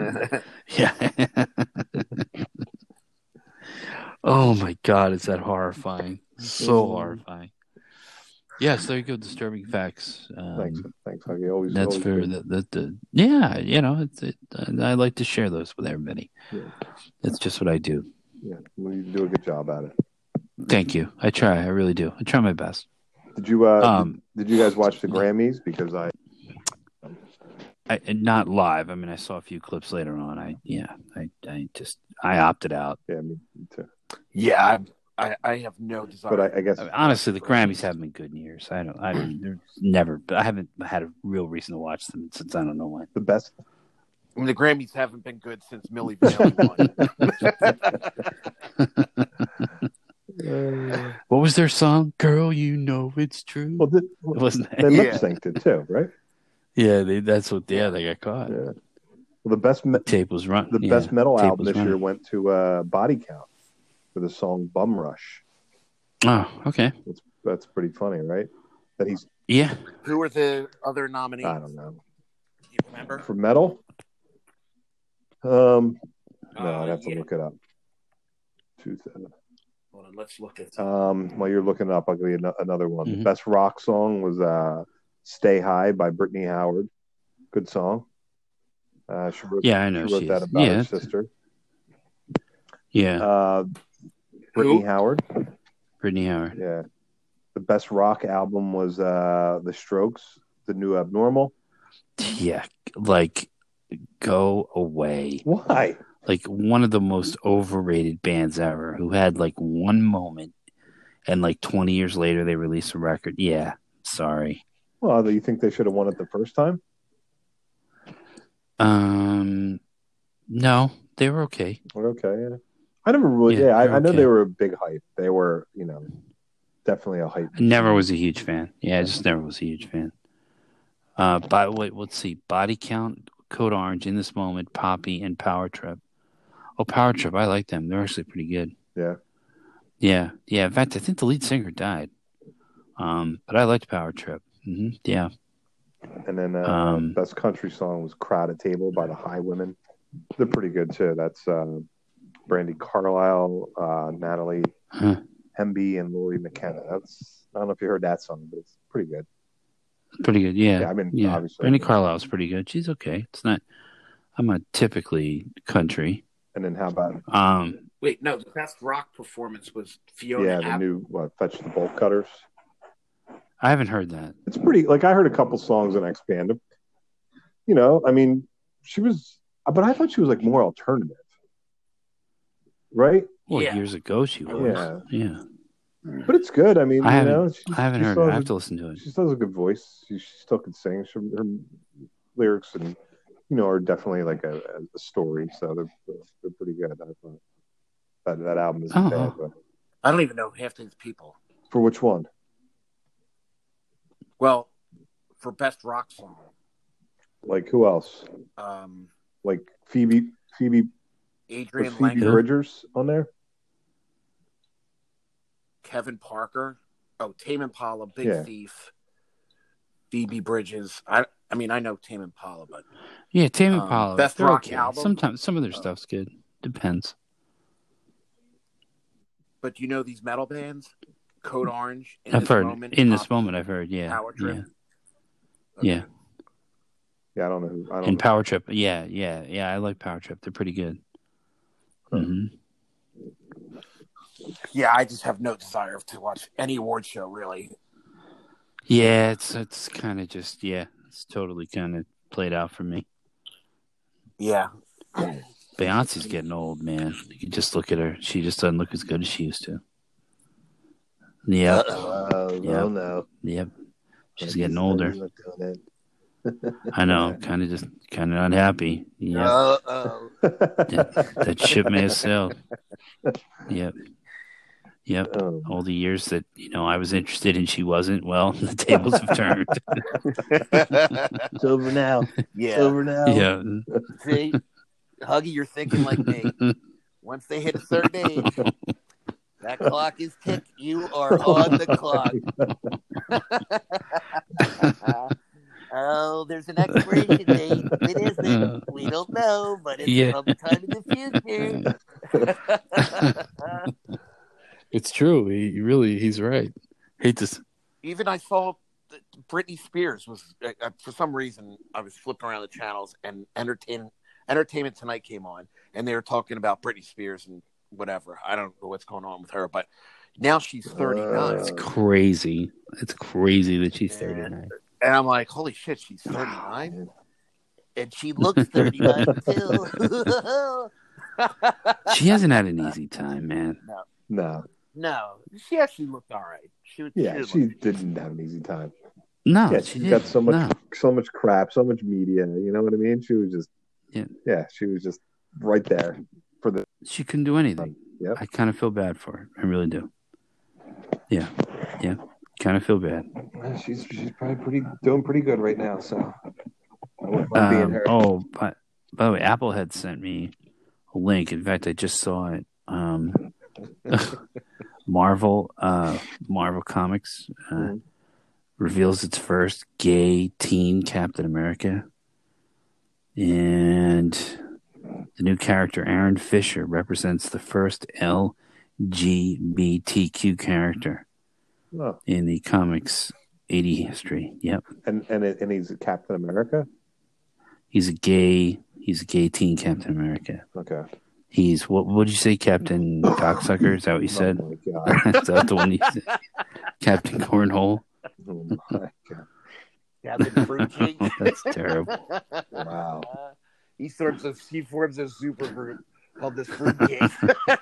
Oh my God, is that horrifying? So horrifying. Yes, there you go. Disturbing facts. Thanks, Huggy. Always. That's always fair. I like to share those with everybody. Yeah. That's just what I do. Yeah, well, you do a good job at it. Thank you. I try. I really do. I try my best. Did you did you guys watch the Grammys? Because I not live. I mean, I saw a few clips later on. I opted out. Yeah, me too. Yeah, I have no desire. But I guess honestly, the Grammys haven't been good in years. I haven't had a real reason to watch them since I don't know when. The best. I mean, the Grammys haven't been good since Milli Vanilli won. What was their song? Girl, you know it's true. Well, wasn't they lip synced it too, right? Yeah, they got caught. Yeah. Well, the best tape was run. The best metal album this year went to Body Count for the song "Bum Rush." Oh, okay. That's pretty funny, right? That he's Who were the other nominees? I don't know. You remember for metal? No, I'd have to look it up. Hold on, let's look at. While you're looking it up, I'll give you another one. Mm-hmm. The best rock song was "Stay High" by Brittany Howard. Good song. I know she wrote that about her sister. Yeah. Brittany Howard. Brittany Howard. Yeah. The best rock album was The Strokes, The New Abnormal. Yeah, like go away. Why? Like one of the most overrated bands ever, who had like one moment, and like 20 years later they released a record. Yeah, sorry. Well, do you think they should have won it the first time? No, they were okay. Okay, yeah. I never really. Yeah, I know they were a big hype. They were, definitely a hype. I never was a huge fan. Yeah, I just never was a huge fan. Let's see. Body Count, Code Orange, In This Moment, Poppy, and Power Trip. Oh, Power Trip, I like them. They're actually pretty good. Yeah. Yeah. In fact, I think the lead singer died. But I liked Power Trip. Mm-hmm. Yeah. And then best country song was "Crowded Table" by the Highwomen. They're pretty good too. That's Brandy Carlisle, Natalie Hemby, and Lori McKenna. I don't know if you heard that song, but it's pretty good. Pretty good, yeah. I mean, obviously, Brandy Carlisle's pretty good. She's okay. It's not. I'm not typically country. And then how about? Wait, no. The best rock performance was Fiona. Yeah, the new Fetch the Bolt Cutters. I haven't heard that. It's pretty. Like I heard a couple songs in Expanded. I mean, she was But I thought she was like more alternative, right? Well, Yeah. years ago she was. Yeah. But it's good. I mean, I you know, haven't heard still it. I has have to listen to it. She still has a good voice. She still can sing. Her lyrics and are definitely like a story. So they're pretty good. I thought that album isn't bad. But I don't even know half these people. for which one? Well, for best rock song, Like who else? Like Phoebe Adrian Phoebe Langer, Bridgers on there. Kevin Parker, Tame Impala, Big Thief, Phoebe Bridges. I mean, I know Tame Impala, but yeah, Tame Impala. Best they're rock okay. album. Sometimes some of their stuff's good. Depends. But you know these metal bands, Code Orange. I've heard in this moment. I've heard. Yeah, Power Trip. Yeah. Okay. Yeah. Yeah, I don't know who. I don't and know. Power Trip. Yeah. I like Power Trip. They're pretty good. Mm-hmm. Yeah, I just have no desire to watch any award show, really. Yeah, it's kind of just it's totally kind of played out for me. Yeah. Beyonce's getting old, man. You can just look at her. She just doesn't look as good as she used to. Yep. No. Yep. She's getting older. I know. Kind of unhappy. Yeah. That ship may have sailed. Yep. All the years that I was interested and she wasn't. Well, the tables have turned. It's over now. Yeah. It's over now. Yeah. See, Huggy, you're thinking like me. Once they hit a certain age, that clock is tick. You are on the clock. Oh, there's an expiration date. It isn't. We don't know, but it's sometime in the future. It's true. He's right. Hate to. Even I saw Britney Spears was for some reason I was flipping around the channels and Entertainment Tonight came on and they were talking about Britney Spears and whatever. I don't know what's going on with her, but now she's 39. It's crazy. It's crazy that she's 39. And I'm like, holy shit, she's 39? And she looks 39 too. She hasn't had an easy time, man. No. She actually looked all right. She didn't have an easy time. No, she got so much crap, so much media. You know what I mean? She was just, she was just right there for the. She couldn't do anything. Yep. I kind of feel bad for her. I really do. Yeah. Kind of feel bad. She's probably doing pretty good right now. So. I wouldn't mind being her. Oh, by the way, Apple had sent me a link. In fact, I just saw it. Marvel Comics reveals its first gay teen Captain America, and the new character Aaron Fisher represents the first LGBTQ character in the comics 80 history. Yep, and he's a Captain America. He's a gay teen Captain America. Okay. He's what did you say, Captain Cocksucker? Is that what you said? Oh my God. Is that the one you said? Captain Cornhole? Oh my God. Captain Fruitcake. That's terrible. Wow. He forms a super group called the Fruitcake.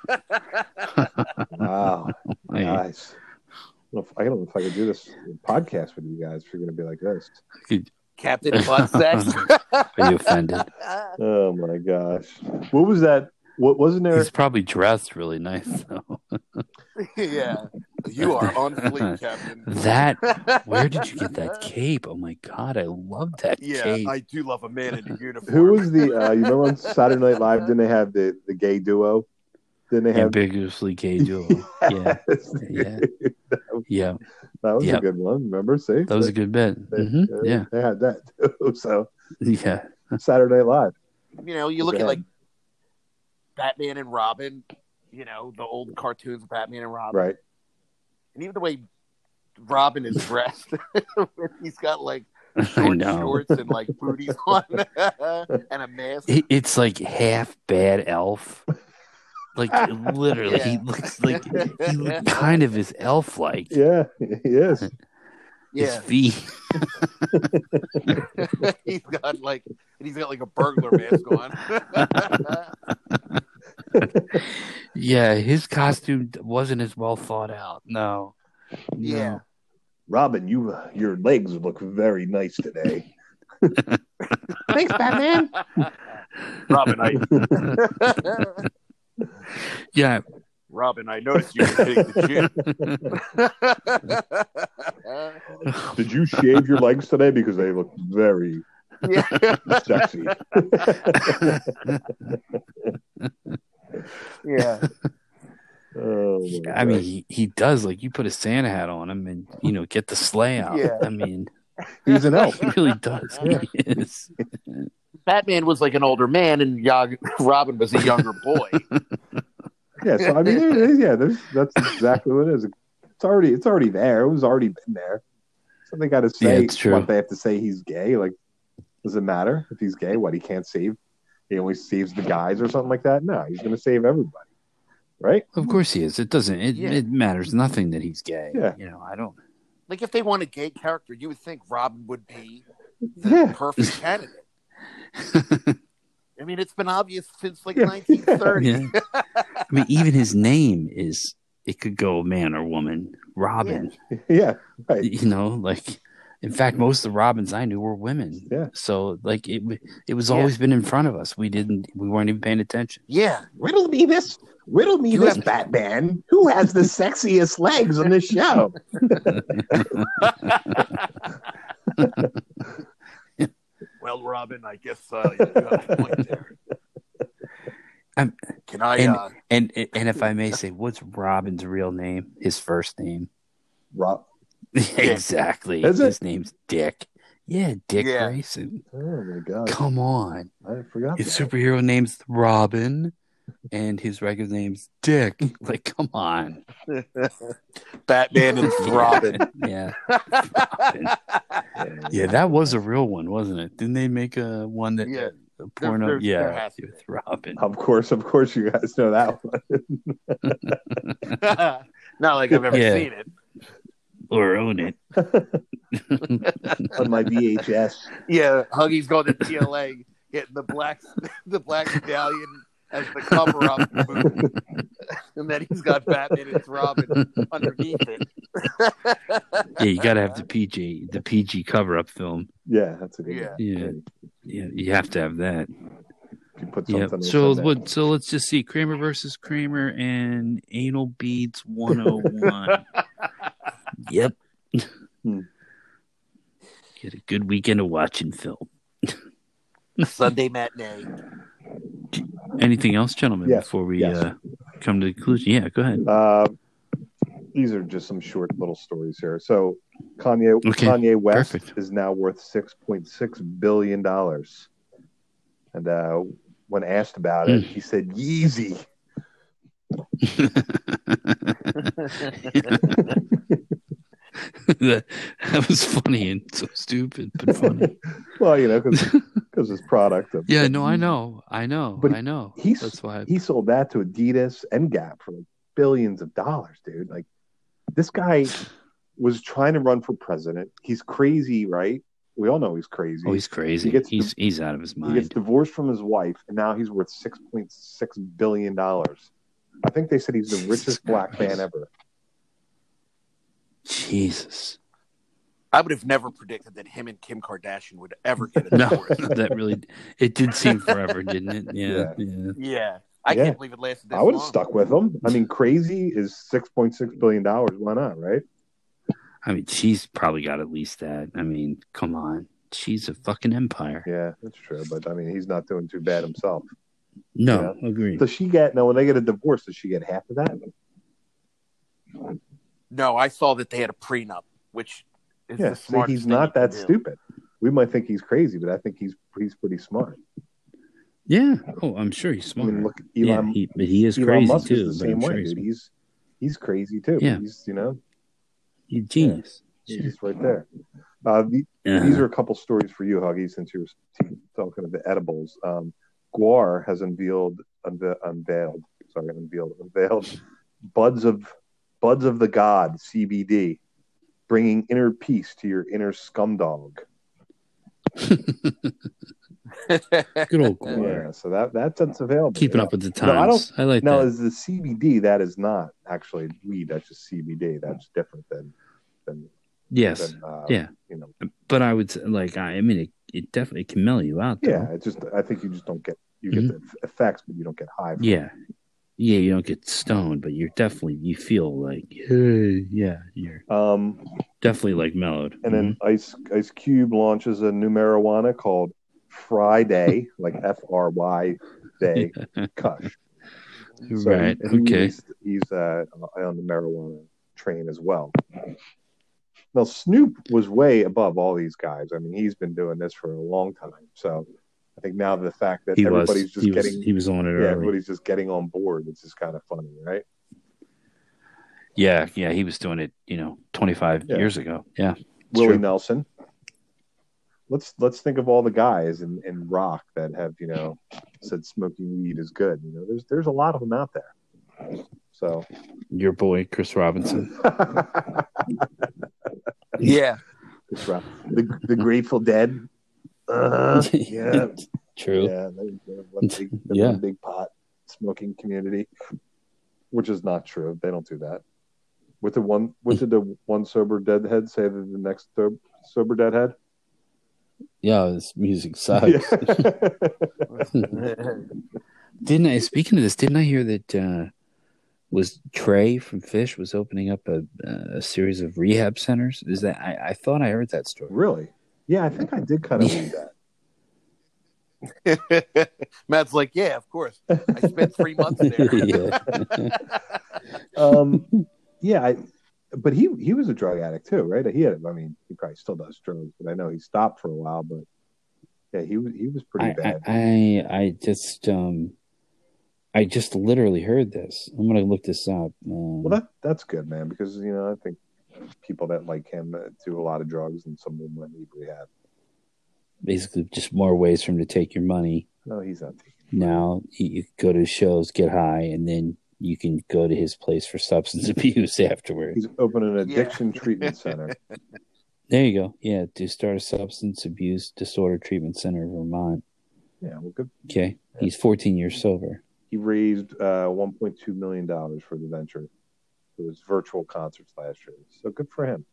Wow. Nice. I don't know if I could do this podcast with you guys if you're going to be like this. Captain Butt Sex. Are you offended? Oh my gosh. What was that? What wasn't there? He's probably dressed really nice though. Yeah. You are on fleek, Captain. Where did you get that cape? Oh my God, I love that cape. I do love a man in a uniform. Who was the you remember on Saturday Night Live, didn't they have the gay duo? Didn't they have ambiguously gay duo? Yeah. That was a good one. Remember? See? That was a good bit. Yeah. They had that too. So yeah. Saturday Night Live. You look at like Batman and Robin, the old cartoons of Batman and Robin. Right. And even the way Robin is dressed, he's got like short shorts and like booties on and a mask. It's like half bad elf. Like literally, he looks kind of is elf-like. Yeah, he is. His Yeah. feet. he's got like a burglar mask on. Yeah, his costume wasn't as well thought out. No. Yeah. Robin, your legs look very nice today. Thanks, Batman. Robin, Yeah. Robin, I noticed you were hitting the gym. Did you shave your legs today? Because they look very sexy. Yeah. Oh, I mean, he does. Like, you put a Santa hat on him and, get the sleigh out. Yeah. I mean, he's an elf. he really does. Yeah. He is. Batman was like an older man, and Robin was a younger boy. Yeah, so I mean, that's exactly what it is. It's already there. It was already been there. So they got to say it's true. what they have to say. He's gay. Like, does it matter if he's gay? What, he can't save? He only saves the guys or something like that? No, he's going to save everybody, right? Of course he is. It doesn't. It matters nothing that he's gay. Yeah. I don't. Like, if they want a gay character, you would think Robin would be the perfect candidate. I mean, it's been obvious since 1930. Yeah. I mean, even his name is. It could go man or woman. Robin. Yeah, right. Like, in fact, most of the Robins I knew were women. Yeah. So, like, it was always been in front of us. We weren't even paying attention. Yeah. Riddle me this, Batman. Who has the sexiest legs on this show? Well, Robin, I guess you have a point there. Can I? And if I may say, what's Robin's real name? His first name? Rob. Exactly. Is it? His name's Dick. Yeah, Dick Grayson. Oh my God! Come on. I forgot. His that. superhero name's Robin, and his regular name's Dick. Like, come on. Batman and Robin. Yeah. Robin. Yeah, that was a real one, wasn't it? Didn't they make a one that a porno? There has to be. With Robin. Of course, you guys know that one. Not like I've ever seen it. Or own it. On my VHS. Yeah, Huggy's going to TLA getting the black stallion as the cover up, and then he's got Batman and Robin underneath it. Yeah, you got to have the PG cover up film. Yeah, that's a good one. Yeah, you have to have that. You put something. So let's just see Kramer versus Kramer and Anal Beads 101. Yep. Get a good weekend of watching film. Sunday matinee. Anything else, gentlemen, before we come to the conclusion? Yeah, go ahead. These are just some short little stories here. So Kanye West is now worth $6.6 billion. And when asked about it, he said, Yeezy. that was funny and so stupid, but funny. Well, because his product. I know. But I know. That's why he sold that to Adidas and Gap for like billions of dollars, dude. Like, this guy was trying to run for president. He's crazy, right? We all know he's crazy. Oh, he's crazy. He's out of his mind. He gets divorced from his wife, and now he's worth $6.6 billion. I think they said he's the richest black man ever. Jesus. I would have never predicted that him and Kim Kardashian would ever get a divorce. It did seem forever, didn't it? Yeah. I can't believe it lasted this long. I would have stuck with him. I mean, crazy is $6.6 billion. Why not, right? I mean, she's probably got at least that. I mean, come on. She's a fucking empire. Yeah, that's true. But, I mean, he's not doing too bad himself. No, agreed. Does she get, when they get a divorce, does she get half of that? No, I saw that they had a prenup, which is the smartest he's not that do. stupid. We might think he's crazy, but I think he's pretty smart. Yeah. Oh, I'm sure he's smart. I mean, look, Elon, but he is Elon crazy Musk too. is the same way, dude. He's crazy too. Yeah. He's he's genius. He's just right there. These are a couple stories for you, Huggy, since you were talking of the edibles. Guar has unveiled Buds of the God CBD. bringing inner peace to your inner scumdog. Good old Core. Yeah, so that's available. Keeping yeah. up with the No, times. I like Now, that. is the CBD? That is not actually weed. That's just CBD. That's different than Yes. Yeah. You know. But I would say, like, I mean, it definitely can mellow you out, though. Yeah, it's just I think you just don't get get the effects, but you don't get high. From Yeah. it. Yeah, you don't get stoned, but you feel like, hey, yeah, you're definitely like mellowed. And then Ice Cube launches a new marijuana called Friday, like FRY Day Kush. So right. Okay. He's on the marijuana train as well. Now Snoop was way above all these guys. I mean, he's been doing this for a long time. So I think now the fact that he was on it early. Everybody's just getting on board. It's just kind of funny, right? Yeah, he was doing it, 25 years ago. Yeah, Willie Nelson. Let's think of all the guys in rock that have said smoking weed is good. There's a lot of them out there. So your boy Chris Robinson. Yeah, the Grateful Dead. Yeah, true. Yeah, big pot smoking community, which is not true. They don't do that. What did the one sober deadhead say to the next sober deadhead? Yeah, this music sucks. Speaking of this, didn't I hear that was Trey from Fish was opening up a series of rehab centers? Is that I thought I heard that story. Really? Yeah, I think I did kind of read that. Matt's like, yeah, of course. I spent 3 months there. But he was a drug addict too, right? He probably still does drugs, but I know he stopped for a while. But yeah, he was pretty bad. I just literally heard this. I'm gonna look this up. Well, that's good, man, because I think people that like him do a lot of drugs, and some of them might need rehab. Basically, just more ways for him to take your money. No, he's not taking it. Now you go to shows, get high, and then you can go to his place for substance abuse afterwards. He's opening an addiction treatment center. There you go. Yeah, to start a substance abuse disorder treatment center in Vermont. Yeah, well, good. Okay, he's 14 years sober. He raised $1.2 million for the venture. It was virtual concerts last year. So good for him.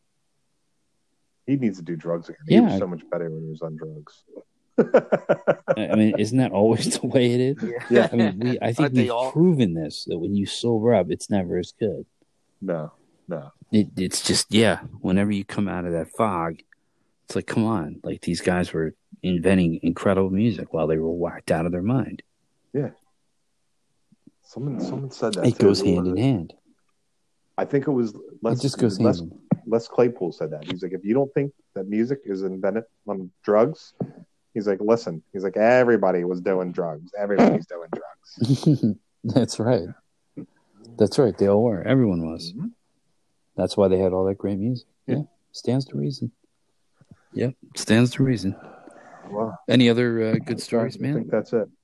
He needs to do drugs again. He was so much better when he was on drugs. I mean, isn't that always the way it is? Yeah. I mean, I think we've proven this, that when you sober up, it's never as good. No. It's just, whenever you come out of that fog, it's like, come on. Like, these guys were inventing incredible music while they were whacked out of their mind. Yeah. Someone said that. It goes hand in hand. I think it was Les. It just goes hand in hand. Les Claypool said that. He's like, if you don't think that music is invented on drugs, he's like, listen. He's like, everybody was doing drugs. Everybody's doing drugs. That's right. That's right. They all were. Everyone was. Mm-hmm. That's why they had all that great music. Yeah. Stands to reason. Yep. Stands to reason. Wow. Any other good stories, man? I think that's it.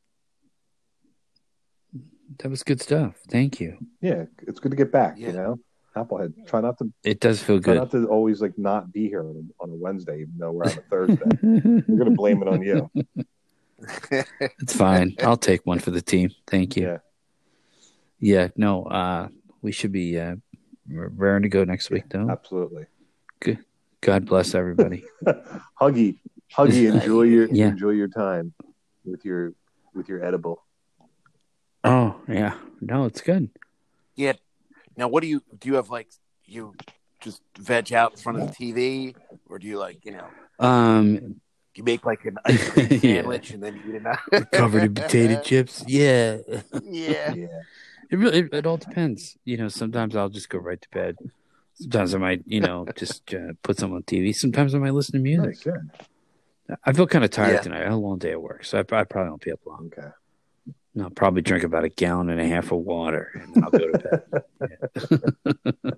That was good stuff. Thank you. Yeah, it's good to get back. Applehead. Try not to. It does feel good. Try not to always not be here on a Wednesday, even though we're on a Thursday. We're gonna blame it on you. It's fine. I'll take one for the team. Thank you. Yeah. No. We should be raring to go next week, though. Absolutely. Good. God bless everybody. Huggy. Enjoy your time with your edible. Oh yeah, no, it's good. Yeah. Now, what do you have you just veg out in front of the TV, or do you you make an ice cream sandwich and then eat it covered in potato chips? Yeah. Yeah. It all depends. Sometimes I'll just go right to bed. Sometimes I might just put something on TV. Sometimes I might listen to music. Nice, yeah. I feel kind of tired tonight. I had a long day at work, so I probably won't be up long. Okay. I'll probably drink about 1.5 gallons of water, and then I'll go to bed.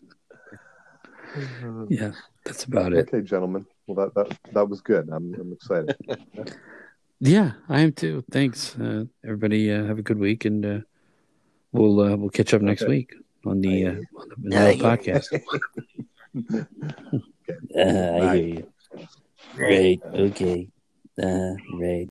Yeah, that's about it. Okay, gentlemen. Well, that was good. I'm excited. Yeah, I am too. Thanks, everybody. Have a good week, and we'll catch up next week on the podcast. I hear you. Right. Okay. Right.